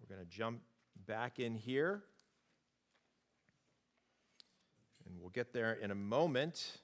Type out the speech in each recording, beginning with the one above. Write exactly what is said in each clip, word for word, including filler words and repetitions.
We're going to jump back in here, and we'll get there in a moment.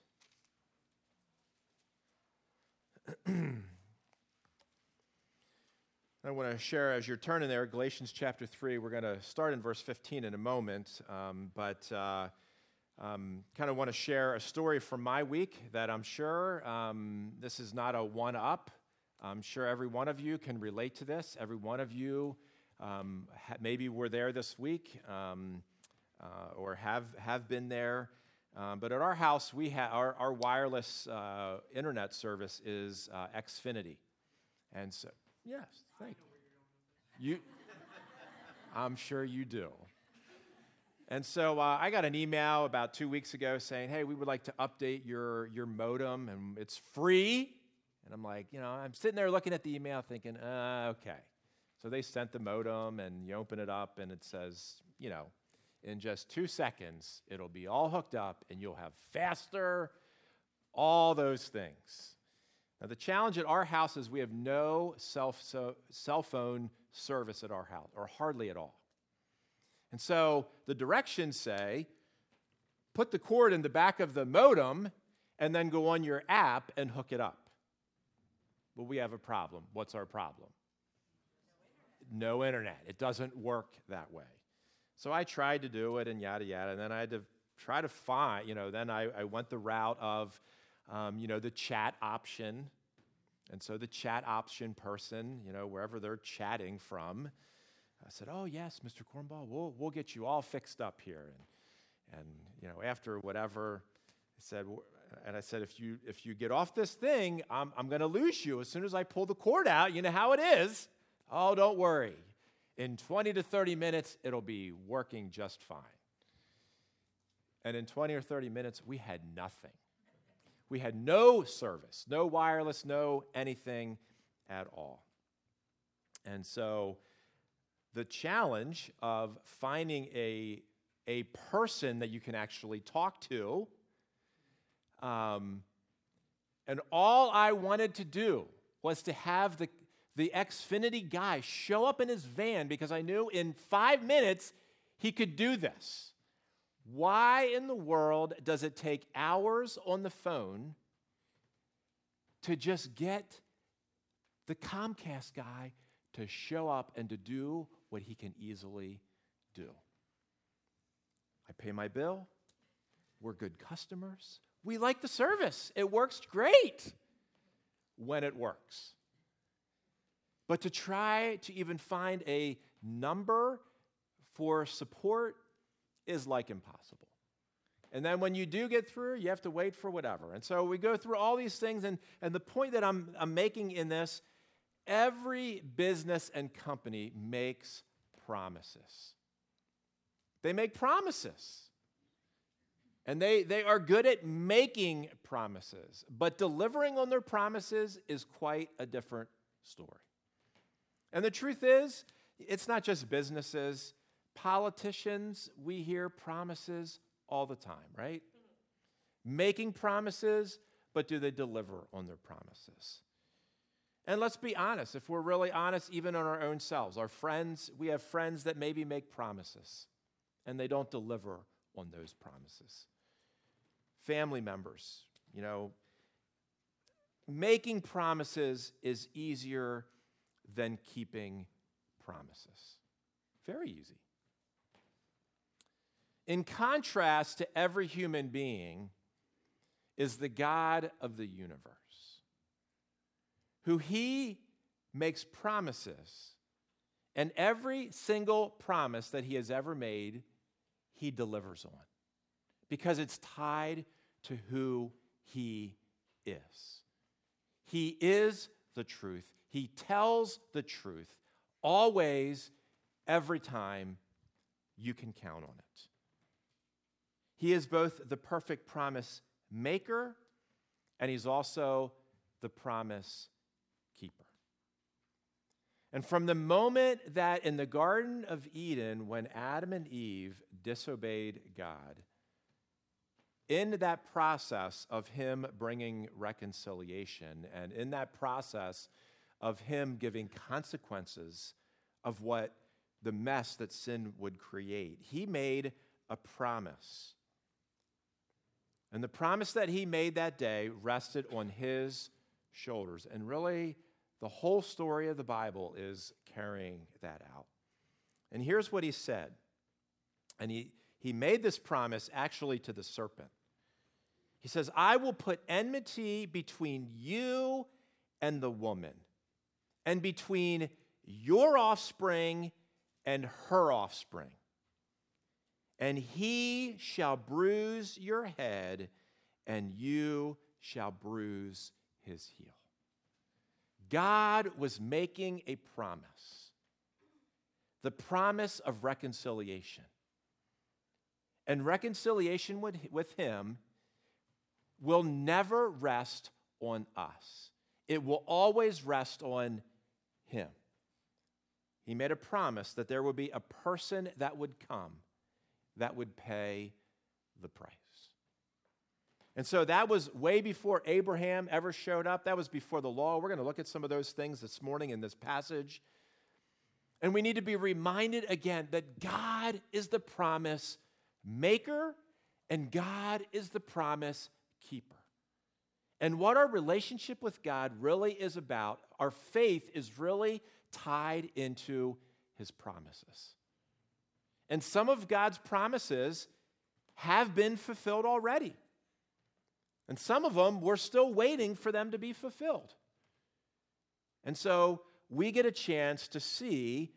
I want to share, as you're turning there, Galatians chapter three. We're going to start in verse fifteen in a moment, um, but uh, um, kind of want to share a story from my week that I'm sure um, this is not a one-up. I'm sure every one of you can relate to this. Every one of you um, ha- maybe were there this week um, uh, or have have been there. Um, but at our house, we ha- our, our wireless uh, internet service is uh, Xfinity, and so. Yes, thank you. You, I'm sure you do. And so uh, I got an email about two weeks ago saying, hey, we would like to update your, your modem, and it's free. And I'm like, you know, I'm sitting there looking at the email thinking, uh, okay. So they sent the modem, and you open it up, and it says, you know, in just two seconds, it'll be all hooked up, and you'll have faster, all those things. Now, the challenge at our house is we have no self, so, cell phone service at our house, or hardly at all. And so the directions say, put the cord in the back of the modem and then go on your app and hook it up. Well, we have a problem. What's our problem? No internet. No internet. It doesn't work that way. So I tried to do it and yada, yada, and then I had to try to find, you know, then I, I went the route of, Um, you know, the chat option. And so the chat option person, you know, wherever they're chatting from, I said, oh, yes, Mister Cornball, we'll, we'll get you all fixed up here. And, and you know, after whatever, I said, and I said, if you if you get off this thing, I'm, I'm going to lose you. As soon as I pull the cord out, you know how it is. Oh, don't worry. In twenty to thirty minutes, it'll be working just fine. And in twenty or thirty minutes, we had nothing. We had no service, no wireless, no anything at all. And so the challenge of finding a, a person that you can actually talk to, um, and all I wanted to do was to have the, the Xfinity guy show up in his van because I knew in five minutes he could do this. Why in the world does it take hours on the phone to just get the Comcast guy to show up and to do what he can easily do? I pay my bill. We're good customers. We like the service. It works great when it works. But to try to even find a number for support is like impossible. And then when you do get through, you have to wait for whatever. And so we go through all these things, and, and the point that I'm, I'm making in this, every business and company makes promises. They make promises. And they, they are good at making promises. But delivering on their promises is quite a different story. And the truth is, it's not just businesses. Politicians, we hear promises all the time, right? Making promises, but do they deliver on their promises? And let's be honest, if we're really honest, even on our own selves, our friends, we have friends that maybe make promises, and they don't deliver on those promises. Family members, you know, making promises is easier than keeping promises. Very easy. In contrast to every human being is the God of the universe, who he makes promises, and every single promise that he has ever made, he delivers on, because it's tied to who he is. He is the truth. He tells the truth always, every time. You can count on it. He is both the perfect promise maker, and he's also the promise keeper. And from the moment that in the Garden of Eden, when Adam and Eve disobeyed God, in that process of him bringing reconciliation, and in that process of him giving consequences of what the mess that sin would create. He made a promise. And the promise that he made that day rested on his shoulders. And really, the whole story of the Bible is carrying that out. And here's what he said. And he, he made this promise actually to the serpent. He says, I will put enmity between you and the woman, and between your offspring and her offspring. And he shall bruise your head, and you shall bruise his heel. God was making a promise, the promise of reconciliation. And reconciliation with, with him will never rest on us. It will always rest on him. He made a promise that there would be a person that would come that would pay the price. And so that was way before Abraham ever showed up. That was before the law. We're going to look at some of those things this morning in this passage. And we need to be reminded again that God is the promise maker and God is the promise keeper. And what our relationship with God really is about, our faith is really tied into his promises. And some of God's promises have been fulfilled already. And some of them, we're still waiting for them to be fulfilled. And so we get a chance to see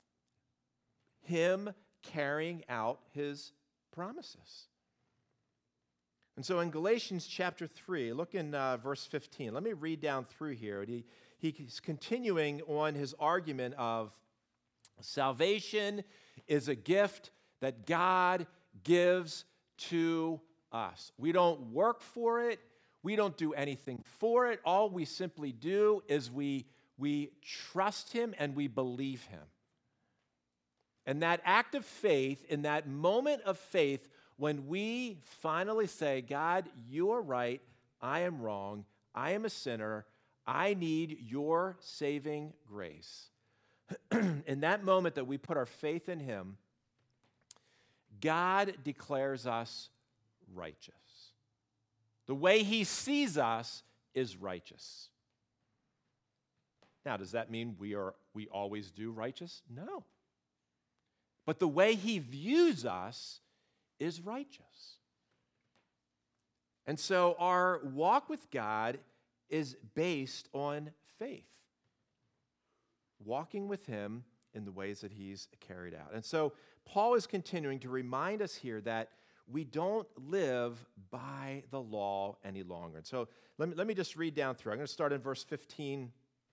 him carrying out his promises. And so in Galatians chapter three, look in uh, verse fifteen. Let me read down through here. He, he's continuing on his argument of salvation is a gift that God gives to us. We don't work for it. We don't do anything for it. All we simply do is we, we trust him and we believe him. And that act of faith, in that moment of faith, when we finally say, God, you are right, I am wrong, I am a sinner, I need your saving grace. In that moment that we put our faith in him, God declares us righteous. The way he sees us is righteous. Now, does that mean we are we always do righteous? No. But the way he views us is righteous. And so our walk with God is based on faith. Walking with him in the ways that he's carried out. And so Paul is continuing to remind us here that we don't live by the law any longer. And so let me, let me just read down through. I'm going to start in verse fifteen.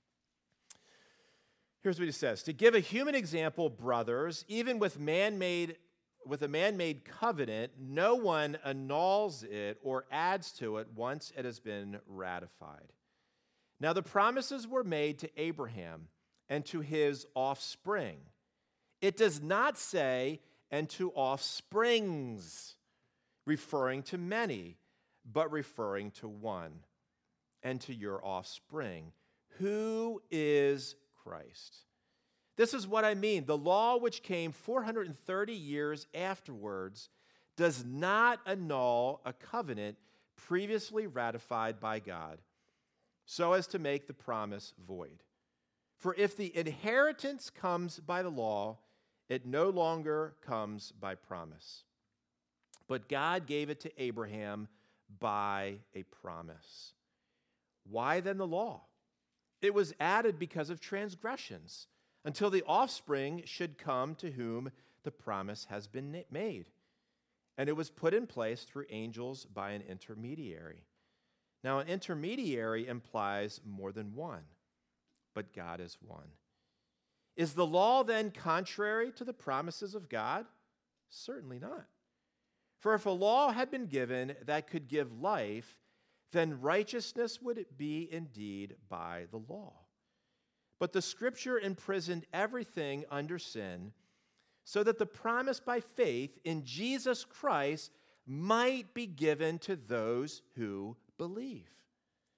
Here's what he says. To give a human example, brothers, even with man-made, with a man-made covenant, no one annuls it or adds to it once it has been ratified. Now the promises were made to Abraham and to his offspring. It does not say, and to offsprings, referring to many, but referring to one, and to your offspring, who is Christ. This is what I mean. The law, which came four hundred thirty years afterwards, does not annul a covenant previously ratified by God, so as to make the promise void. For if the inheritance comes by the law, it no longer comes by promise. But God gave it to Abraham by a promise. Why then the law? It was added because of transgressions, until the offspring should come to whom the promise has been made. And it was put in place through angels by an intermediary. Now, an intermediary implies more than one, but God is one. Is the law then contrary to the promises of God? Certainly not. For if a law had been given that could give life, then righteousness would it be indeed by the law. But the Scripture imprisoned everything under sin, so that the promise by faith in Jesus Christ might be given to those who believe.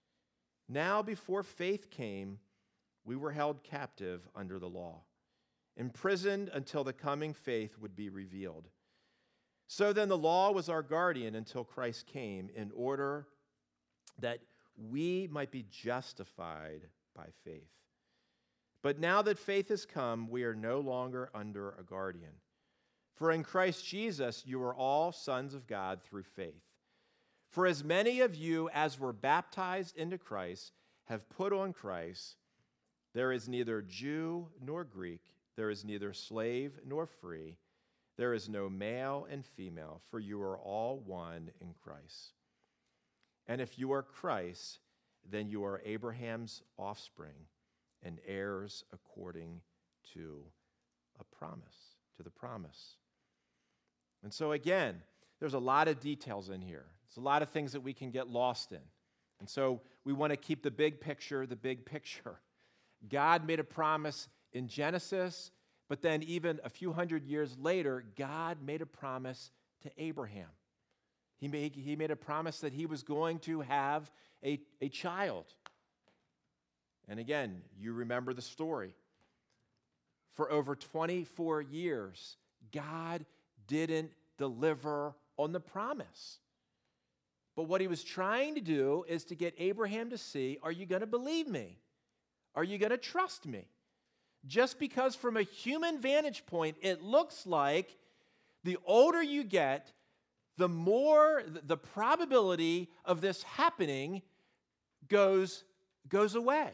Now, before faith came, we were held captive under the law, imprisoned until the coming faith would be revealed. So then the law was our guardian until Christ came, in order that we might be justified by faith. But now that faith has come, we are no longer under a guardian. For in Christ Jesus you are all sons of God through faith. For as many of you as were baptized into Christ have put on Christ. There is neither Jew nor Greek, there is neither slave nor free, there is no male and female, for you are all one in Christ. And if you are Christ, then you are Abraham's offspring and heirs according to a promise, to the promise. And so again, there's a lot of details in here. There's a lot of things that we can get lost in. And so we want to keep the big picture, the big picture. God made a promise in Genesis, but then even a few hundred years later, God made a promise to Abraham. He made, he made a promise that he was going to have a, a child. And again, you remember the story. For over twenty-four years, God didn't deliver on the promise. But what he was trying to do is to get Abraham to see, are you going to believe me? Are you going to trust me? Just because from a human vantage point, it looks like the older you get, the more the probability of this happening goes, goes away.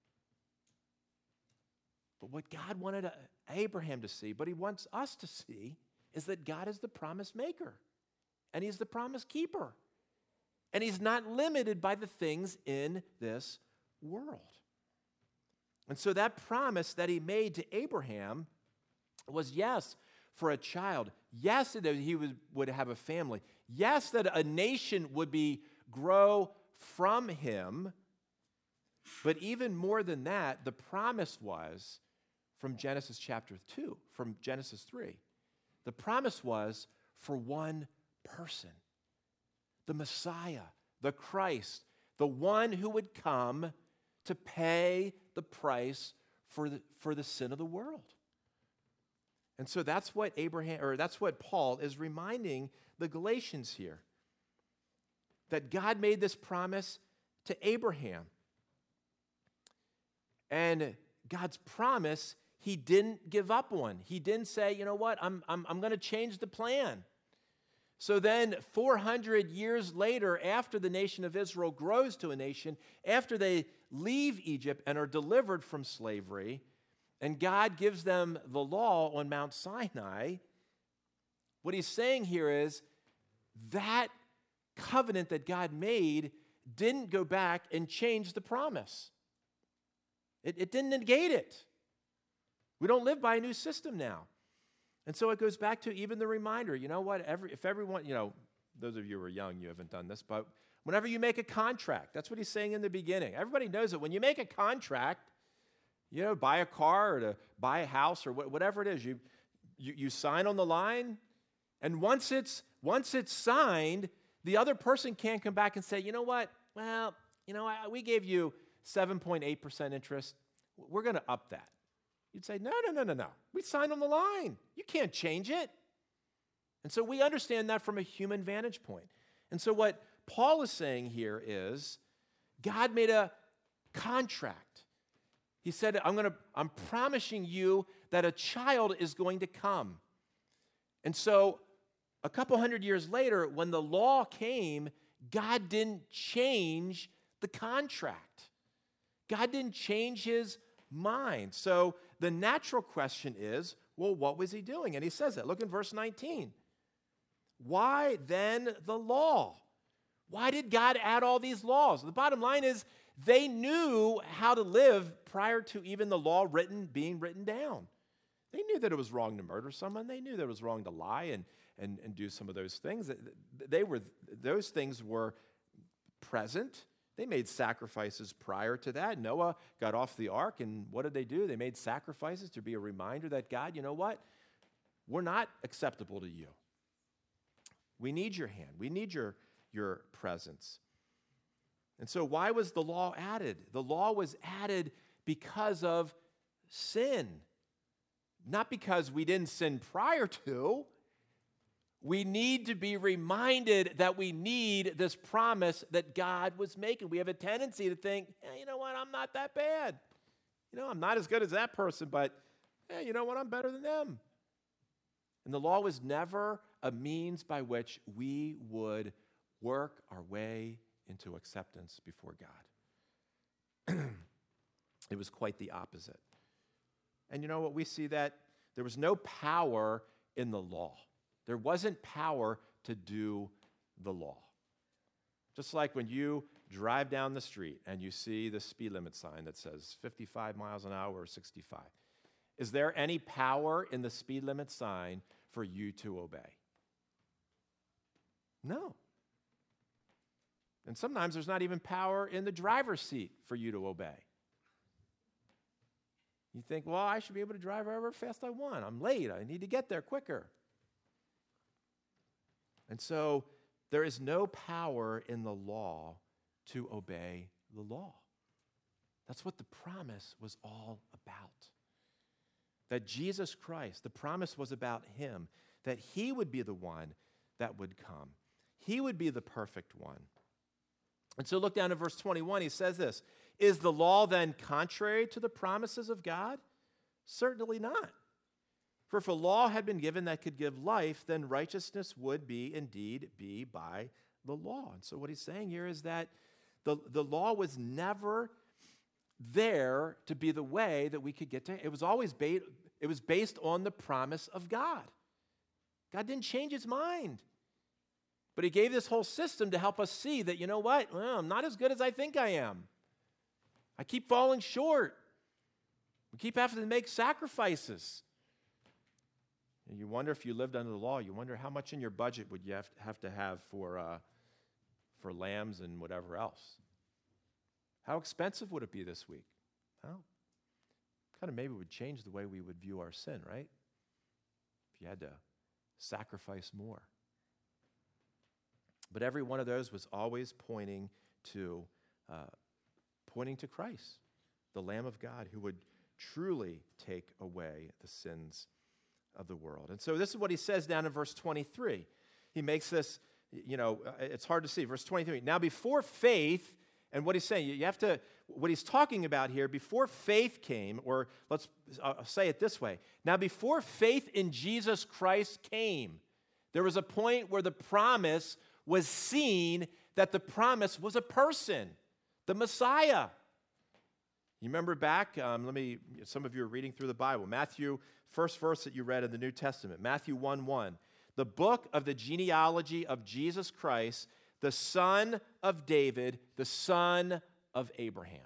But what God wanted Abraham to see, but he wants us to see, is that God is the promise maker, and he's the promise keeper. And he's not limited by the things in this world. And so that promise that he made to Abraham was, yes, for a child. Yes, that he would, would have a family. Yes, that a nation would be grow from him. But even more than that, the promise was from Genesis chapter two, from Genesis three. The promise was for one person. The Messiah, the Christ, the one who would come to pay the price for the, for the sin of the world. And so that's what Abraham, or that's what Paul is reminding the Galatians here. That God made this promise to Abraham. And God's promise, he didn't give up on. He didn't say, you know what, I'm, I'm, I'm going to change the plan. So then four hundred years later, after the nation of Israel grows to a nation, after they leave Egypt and are delivered from slavery, and God gives them the law on Mount Sinai, what he's saying here is that covenant that God made didn't go back and change the promise. It, it didn't negate it. We don't live by a new system now. And so it goes back to even the reminder, you know what, every, if everyone, you know, those of you who are young, you haven't done this, but whenever you make a contract, that's what he's saying in the beginning. Everybody knows that when you make a contract, you know, buy a car or to buy a house or wh- whatever it is, you, you you sign on the line, and once it's once it's signed, the other person can't come back and say, you know what, well, you know, I, we gave you seven point eight percent interest. We're going to up that. You'd say, no, no, no, no, no. We signed on the line. You can't change it. And so we understand that from a human vantage point. And so what Paul is saying here is God made a contract. He said, I'm going to, I'm promising you that a child is going to come. And so a couple hundred years later, when the law came, God didn't change the contract. God didn't change his mind. So the natural question is, well, what was he doing? And he says that. Look in verse nineteen. Why then the law? Why did God add all these laws? The bottom line is they knew how to live prior to even the law written being written down. They knew that it was wrong to murder someone. They knew that it was wrong to lie and, and, and do some of those things. They were, those things were present. They made sacrifices prior to that. Noah got off the ark, and what did they do? They made sacrifices to be a reminder that, God, you know what? We're not acceptable to you. We need your hand. We need your, your presence. And so why was the law added? The law was added because of sin. not because we didn't sin prior to. We need to be reminded that we need this promise that God was making. We have a tendency to think, hey, you know what, I'm not that bad. You know, I'm not as good as that person, but hey, you know what, I'm better than them. And the law was never a means by which we would work our way into acceptance before God. It was quite the opposite. And you know what? We see that there was no power in the law. There wasn't power to do the law. Just like when you drive down the street and you see the speed limit sign that says fifty-five miles an hour or sixty-five. Is there any power in the speed limit sign for you to obey? No. And sometimes there's not even power in the driver's seat for you to obey. You think, well, I should be able to drive however fast I want. I'm late. I need to get there quicker. And so there is no power in the law to obey the law. That's what the promise was all about. That Jesus Christ, the promise was about him, that he would be the one that would come. He would be the perfect one. And so look down at verse twenty-one. He says this, is the law then contrary to the promises of God? Certainly not. For if a law had been given that could give life, then righteousness would be indeed be by the law. And so what he's saying here is that the, the law was never there to be the way that we could get to it. It was always based, it was based on the promise of God. God didn't change his mind. But he gave this whole system to help us see that, you know what? Well, I'm not as good as I think I am. I keep falling short. We keep having to make sacrifices. And you wonder if you lived under the law, you wonder how much in your budget would you have to have, to have for, uh, for lambs and whatever else. How expensive would it be this week? Well, kind of maybe it would change the way we would view our sin, right? If you had to sacrifice more. But every one of those was always pointing to, uh, pointing to Christ, the Lamb of God, who would truly take away the sins of the world. And so this is what he says down in verse twenty-three. He makes this, you know, it's hard to see. Verse twenty-three. Now before faith, and what he's saying, you have to, what he's talking about here, before faith came, or let's uh, say it this way. Now before faith in Jesus Christ came, there was a point where the promise was seen that the promise was a person, the Messiah. You remember back, um, let me, some of you are reading through the Bible. Matthew, first verse that you read in the New Testament, Matthew one one. The book of the genealogy of Jesus Christ, the son of David, the son of Abraham.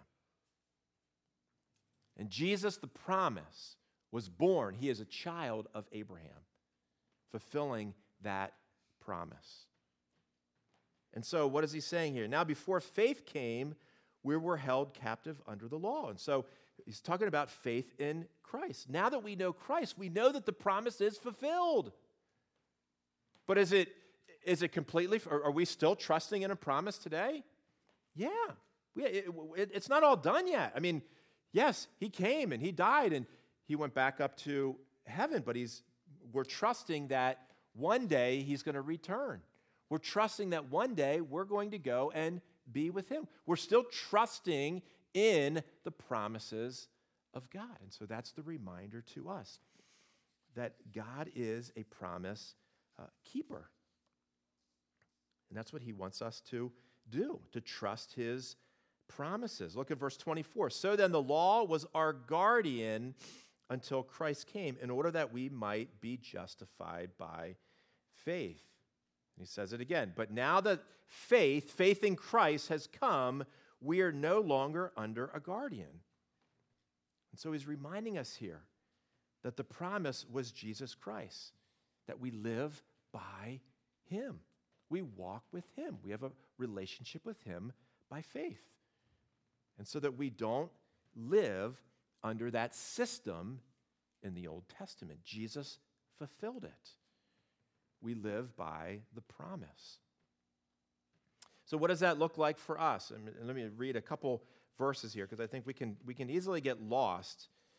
And Jesus, the promise, was born. He is a child of Abraham, fulfilling that promise. And so what is he saying here? Now before faith came, we were held captive under the law. And so he's talking about faith in Christ. Now that we know Christ, we know that the promise is fulfilled. But is it is it completely, are we still trusting in a promise today? Yeah. We, it, it, it's not all done yet. I mean, yes, he came and he died and he went back up to heaven, but he's we're trusting that one day he's going to return. We're trusting that one day we're going to go and be with him. We're still trusting in the promises of God. And so that's the reminder to us that God is a promise uh, keeper. And that's what he wants us to do, to trust his promises. Look at verse twenty-four. So then the law was our guardian until Christ came in order that we might be justified by faith. He says it again. But now that faith, faith in Christ has come, we are no longer under a guardian. And so he's reminding us here that the promise was Jesus Christ, that we live by him. We walk with him. We have a relationship with him by faith. And so that we don't live under that system in the Old Testament. Jesus fulfilled it. We live by the promise. So what does that look like for us? And let me read a couple verses here because I think we can we can easily get lost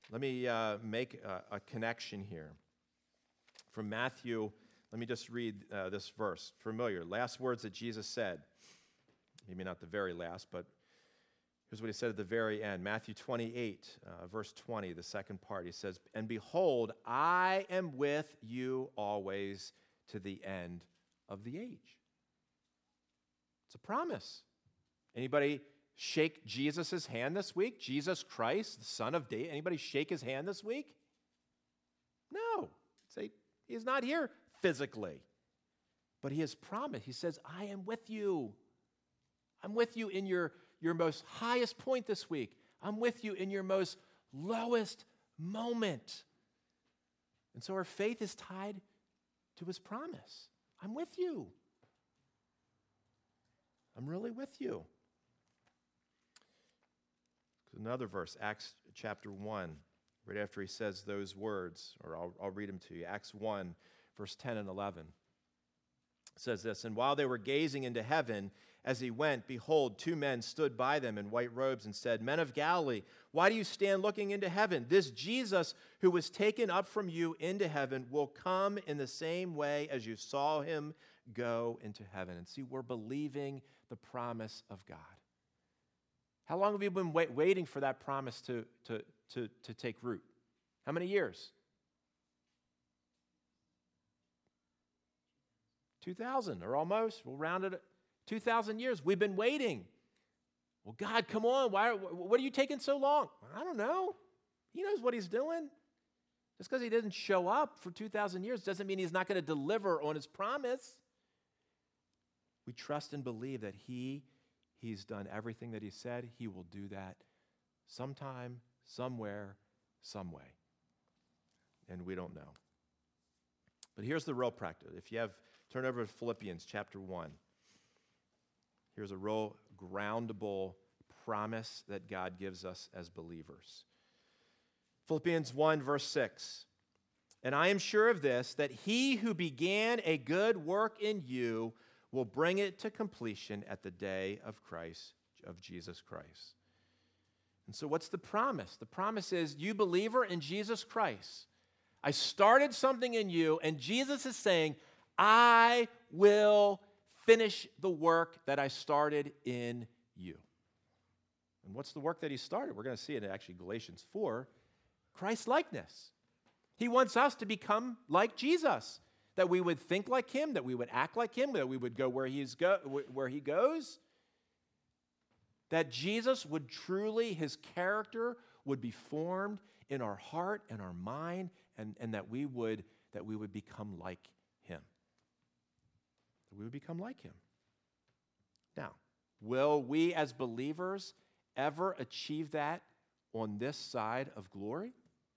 Let me uh, make a, a connection here. From Matthew, let me just read uh, this verse. Familiar. Last words that Jesus said. Maybe not the very last, but here's what he said at the very end. Matthew twenty-eight, uh, verse twenty, the second part. He says, "And behold, I am with you always to the end of the age." It's a promise. Anybody shake Jesus' hand this week? Jesus Christ, the Son of David. Anybody shake his hand this week? No. Say, he's not here physically. But he has promised. He says, I am with you. I'm with you in your, your most highest point this week. I'm with you in your most lowest moment. And so our faith is tied to his promise. I'm with you. I'm really with you. Another verse, Acts chapter one, right after he says those words, or I'll, I'll read them to you. Acts one, verse ten and eleven. It says this, "And while they were gazing into heaven as he went, behold, two men stood by them in white robes and said, 'Men of Galilee, why do you stand looking into heaven? This Jesus who was taken up from you into heaven will come in the same way as you saw him go into heaven.'" And see, we're believing the promise of God. How long have you been wait, waiting for that promise to, to, to, to take root? How many years? two thousand, or almost. We'll round it. two thousand years. We've been waiting. Well, God, come on. Why? What are you taking so long? I don't know. He knows what he's doing. Just because he didn't show up for two thousand years doesn't mean he's not going to deliver on his promise. We trust and believe that he, he's done everything that he said. He will do that sometime, somewhere, some way. And we don't know. But here's the real practice. If you have, turn over to Philippians chapter one. Here's a real groundable promise that God gives us as believers. Philippians one, verse six. "And I am sure of this, that he who began a good work in you will bring it to completion at the day of Christ, of Jesus Christ." And so what's the promise? The promise is, you believer in Jesus Christ, I started something in you, and Jesus is saying, I will finish the work that I started in you. And what's the work that he started? We're going to see it in actually Galatians four, Christ-likeness. He wants us to become like Jesus, that we would think like him, that we would act like him, that we would go where he's go, where he goes, that Jesus would truly, his character would be formed in our heart and our mind, and, and that we would that we would become like him. That we would become like him. Now, will we as believers ever achieve that on this side of glory?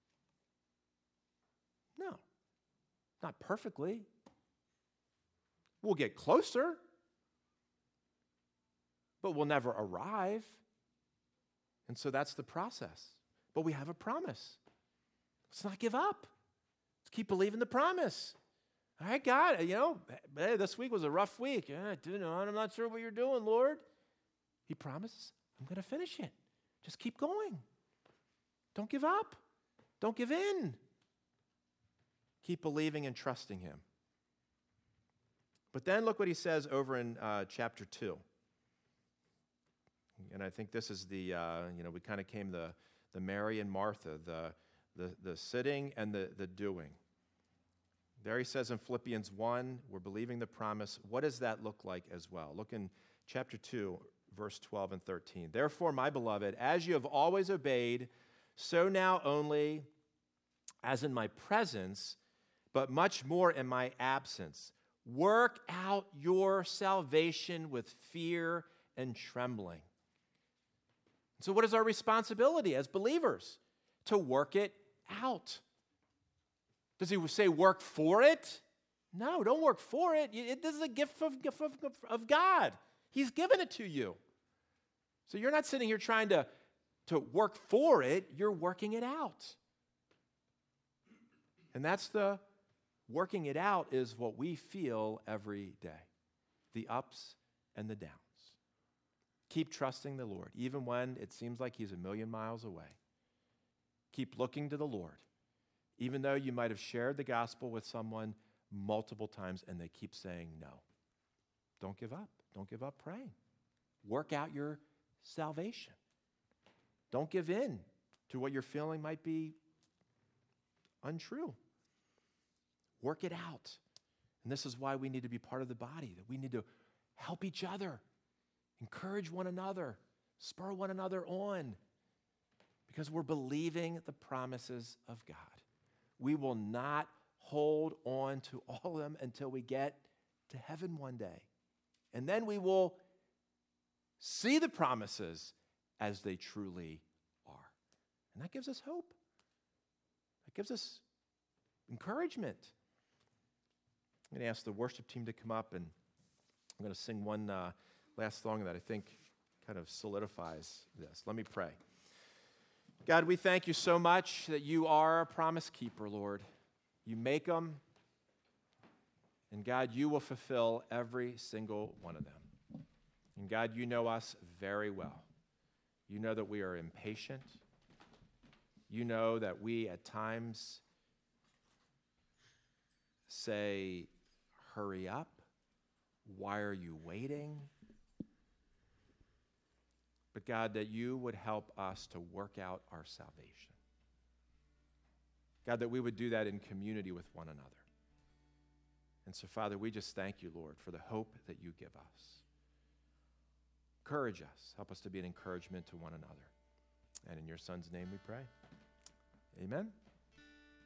No. Not perfectly. We'll get closer, but we'll never arrive. And so that's the process. But we have a promise. Let's not give up. Let's keep believing the promise. All right, God, you know, hey, this week was a rough week. Yeah, you know, I'm not sure what you're doing, Lord. He promises, I'm going to finish it. Just keep going. Don't give up. Don't give in. Keep believing and trusting him. But then look what he says over in uh, chapter two. And I think this is the, uh, you know, we kind of came the, the Mary and Martha, the, the, the sitting and the, the doing. There he says in Philippians one, we're believing the promise. What does that look like as well? Look in chapter two, verse twelve and thirteen. "Therefore, my beloved, as you have always obeyed, so now only as in my presence, but much more in my absence. Work out your salvation with fear and trembling." So what is our responsibility as believers? To work it out. Does he say work for it? No, don't work for it. it this is a gift of, of, of God. He's given it to you. So you're not sitting here trying to, to work for it. You're working it out. And that's the working it out is what we feel every day, the ups and the downs. Keep trusting the Lord, even when it seems like he's a million miles away. Keep looking to the Lord, even though you might have shared the gospel with someone multiple times and they keep saying no. Don't give up. Don't give up praying. Work out your salvation. Don't give in to what you're feeling might be untrue. Work it out. And this is why we need to be part of the body, that we need to help each other, encourage one another, spur one another on, because we're believing the promises of God. We will not hold on to all of them until we get to heaven one day. And then we will see the promises as they truly are. And that gives us hope. That gives us encouragement. I'm going to ask the worship team to come up, and I'm going to sing one uh, last song that I think kind of solidifies this. Let me pray. God, we thank you so much that you are a promise keeper, Lord. You make them, and God, you will fulfill every single one of them. And God, you know us very well. You know that we are impatient. You know that we at times say, hurry up. Why are you waiting? But God, that you would help us to work out our salvation. God, that we would do that in community with one another. And so, Father, we just thank you, Lord, for the hope that you give us. Encourage us. Help us to be an encouragement to one another. And in your Son's name we pray. Amen.